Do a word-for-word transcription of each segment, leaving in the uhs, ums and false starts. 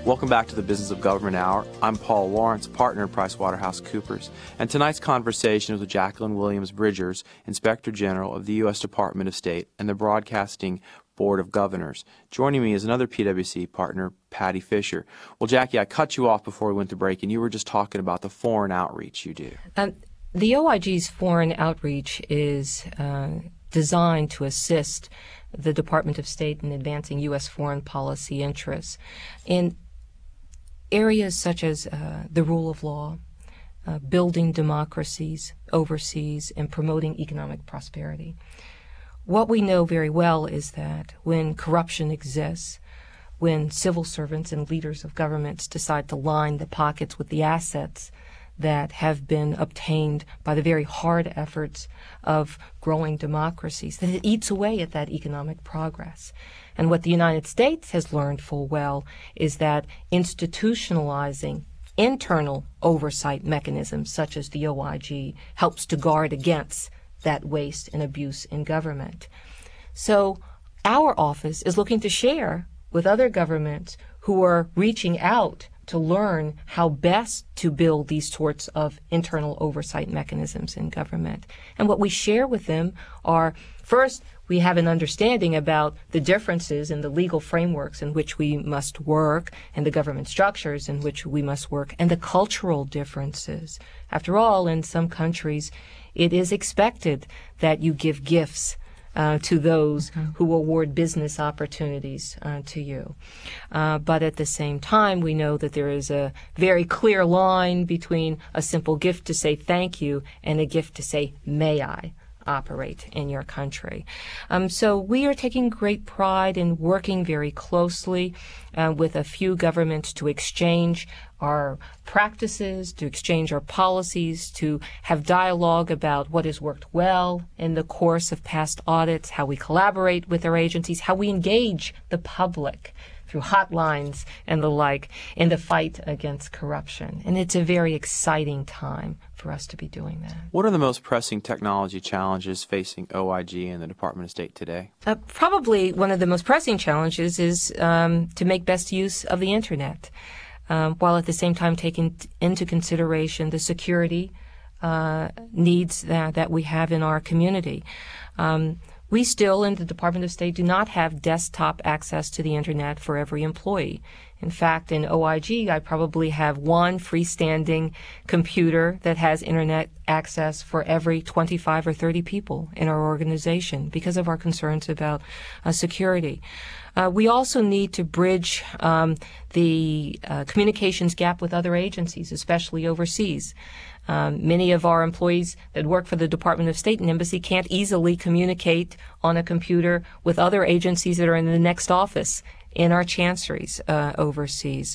Welcome back to the Business of Government Hour. I'm Paul Lawrence, partner at PricewaterhouseCoopers, and tonight's conversation is with Jacqueline Williams Bridgers, Inspector General of the U S Department of State and the Broadcasting Board of Governors. Joining me is another P W C partner, Patty Fisher. Well, Jackie, I cut you off before we went to break, and you were just talking about the foreign outreach you do. Um, the O I G's foreign outreach is uh, designed to assist the Department of State in advancing U S foreign policy interests in areas such as uh, the rule of law, uh, building democracies overseas, and promoting economic prosperity. What we know very well is that when corruption exists, when civil servants and leaders of governments decide to line the pockets with the assets that have been obtained by the very hard efforts of growing democracies, that it eats away at that economic progress. And what the United States has learned full well is that institutionalizing internal oversight mechanisms such as the O I G helps to guard against that waste and abuse in government. So our office is looking to share with other governments who are reaching out to learn how best to build these sorts of internal oversight mechanisms in government. And what we share with them are, first, we have an understanding about the differences in the legal frameworks in which we must work and the government structures in which we must work and the cultural differences. After all, in some countries, it is expected that you give gifts Uh, to those mm-hmm. who award business opportunities uh, to you. Uh, but at the same time, we know that there is a very clear line between a simple gift to say thank you and a gift to say, may I operate in your country. Um, so we are taking great pride in working very closely uh, with a few governments to exchange our practices, to exchange our policies, to have dialogue about what has worked well in the course of past audits, how we collaborate with our agencies, how we engage the public through hotlines and the like in the fight against corruption. And it's a very exciting time for us to be doing that. What are the most pressing technology challenges facing O I G and the Department of State today? Uh, probably one of the most pressing challenges is um, to make best use of the Internet, um, while at the same time taking t- into consideration the security uh, needs that, that we have in our community. Um, We still, in the Department of State, do not have desktop access to the Internet for every employee. In fact, in O I G, I probably have one freestanding computer that has Internet access for every twenty-five or thirty people in our organization because of our concerns about uh, security. Uh, we also need to bridge um, the uh, communications gap with other agencies, especially overseas. Um, many of our employees that work for the Department of State and Embassy can't easily communicate on a computer with other agencies that are in the next office in our chanceries uh, overseas.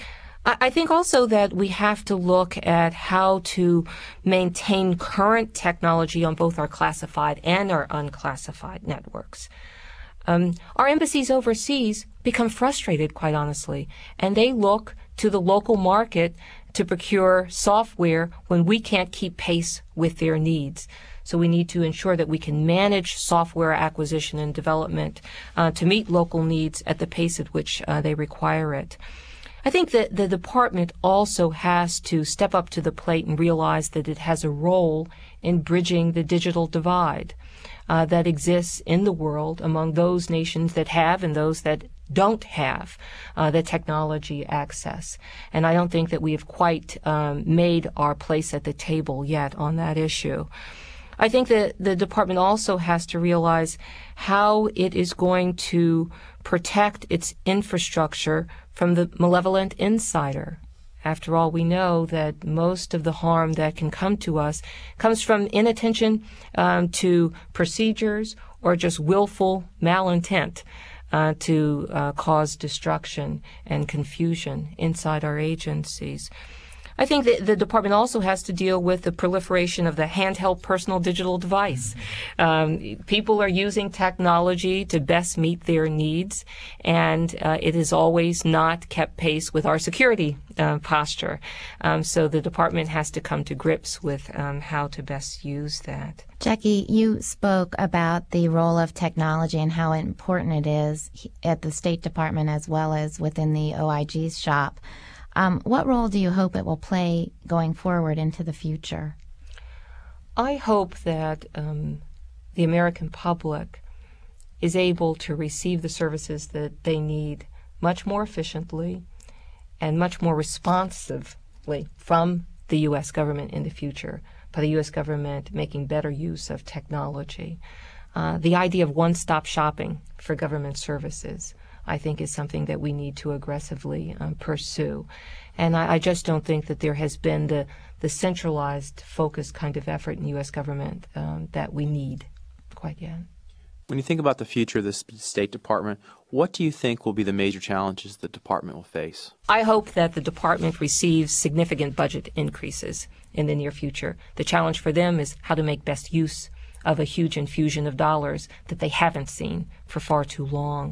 I, I think also that we have to look at how to maintain current technology on both our classified and our unclassified networks. Um, our embassies overseas become frustrated, quite honestly, and they look to the local market to procure software when we can't keep pace with their needs. So we need to ensure that we can manage software acquisition and development uh, to meet local needs at the pace at which uh, they require it. I think that the department also has to step up to the plate and realize that it has a role in bridging the digital divide uh, that exists in the world among those nations that have and those that don't have uh, the technology access. And I don't think that we have quite um, made our place at the table yet on that issue. I think that the department also has to realize how it is going to protect its infrastructure from the malevolent insider. After all, we know that most of the harm that can come to us comes from inattention um, to procedures or just willful malintent uh, to uh, cause destruction and confusion inside our agencies. I think that the department also has to deal with the proliferation of the handheld personal digital device. Um, people are using technology to best meet their needs, and uh, it has always not kept pace with our security uh, posture. Um, so the department has to come to grips with um, how to best use that. Jackie, you spoke about the role of technology and how important it is at the State Department as well as within the O I G's shop. Um, what role do you hope it will play going forward into the future? I hope that um, the American public is able to receive the services that they need much more efficiently and much more responsively from the U S government in the future, by the U S government making better use of technology. Uh, the idea of one-stop shopping for government services, I think, is something that we need to aggressively um, pursue. And I, I just don't think that there has been the, the centralized, focused kind of effort in the U S government um, that we need quite yet. When you think about the future of the State Department, what do you think will be the major challenges the department will face? I hope that the department receives significant budget increases in the near future. The challenge for them is how to make best use of a huge infusion of dollars that they haven't seen for far too long.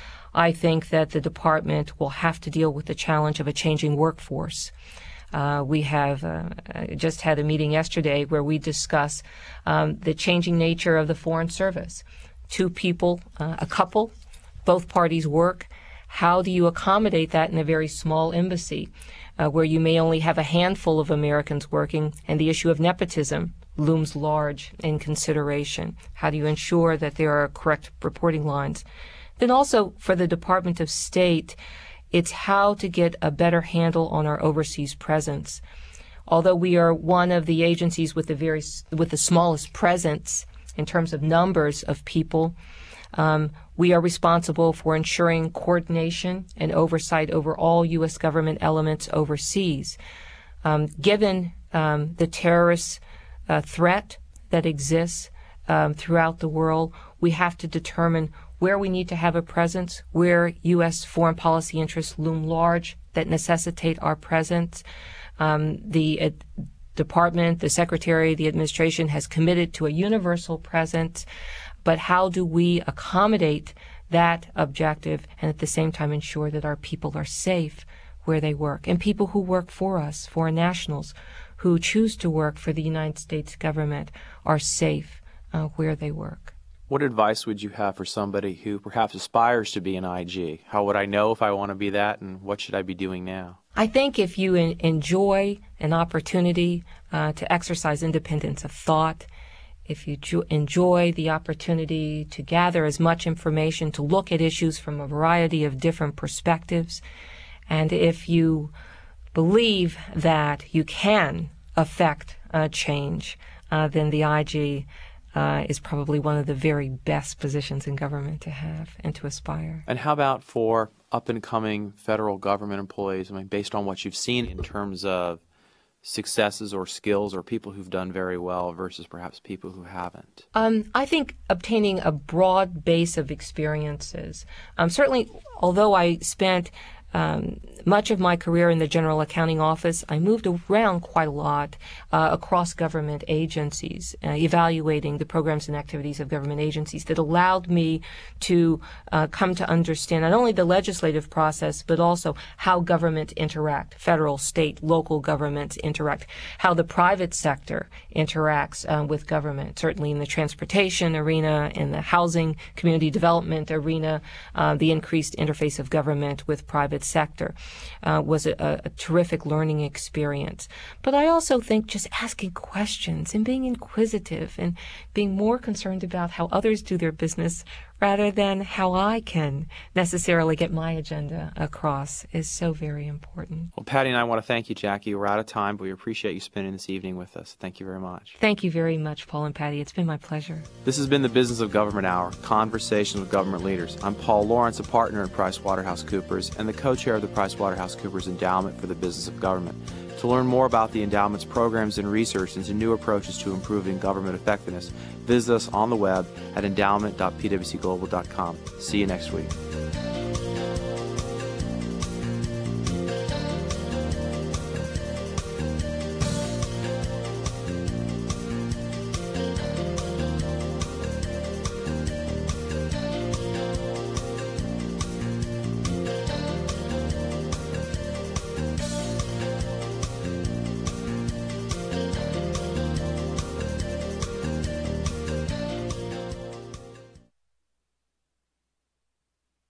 I think that the department will have to deal with the challenge of a changing workforce. Uh, we have uh, just had a meeting yesterday where we discuss um, the changing nature of the Foreign Service. Two people, uh, a couple, both parties work. How do you accommodate that in a very small embassy uh, where you may only have a handful of Americans working, and the issue of nepotism looms large in consideration? How do you ensure that there are correct reporting lines? Then also for the Department of State, it's how to get a better handle on our overseas presence. Although we are one of the agencies with the very with the smallest presence in terms of numbers of people, um, we are responsible for ensuring coordination and oversight over all U S government elements overseas. Um, given um, the terrorist uh, threat that exists um, throughout the world, we have to determine where we need to have a presence, where U S foreign policy interests loom large that necessitate our presence. Um, the uh, department, the secretary, the administration has committed to a universal presence, but how do we accommodate that objective and at the same time ensure that our people are safe where they work, and people who work for us, foreign nationals who choose to work for the United States government, are safe uh, where they work? What advice would you have for somebody who perhaps aspires to be an I G? How would I know if I want to be that, and what should I be doing now? I think if you en- enjoy an opportunity uh, to exercise independence of thought, if you ju- enjoy the opportunity to gather as much information, to look at issues from a variety of different perspectives, and if you believe that you can affect uh, change, uh, then the I G Uh, is probably one of the very best positions in government to have and to aspire. And how about for up-and-coming federal government employees? I mean, based on what you've seen in terms of successes or skills or people who've done very well versus perhaps people who haven't? Um, I think obtaining a broad base of experiences. Um, certainly, although I spent Um, much of my career in the General Accounting Office, I moved around quite a lot uh, across government agencies, uh, evaluating the programs and activities of government agencies that allowed me to uh, come to understand not only the legislative process, but also how government interact, federal, state, local governments interact, how the private sector interacts uh, with government, certainly in the transportation arena, in the housing, community development arena, uh, the increased interface of government with private sector uh, was a, a terrific learning experience. But I also think just asking questions and being inquisitive and being more concerned about how others do their business rather than how I can necessarily get my agenda across is so very important. Well, Patty and I want to thank you, Jackie. We're out of time, but we appreciate you spending this evening with us. Thank you very much. Thank you very much, Paul and Patty. It's been my pleasure. This has been the Business of Government Hour, Conversations with Government Leaders. I'm Paul Lawrence, a partner at PricewaterhouseCoopers and the co-chair of the PricewaterhouseCoopers Endowment for the Business of Government. To learn more about the endowment's programs and research into new approaches to improving government effectiveness, visit us on the web at endowment dot p w c global dot com. See you next week.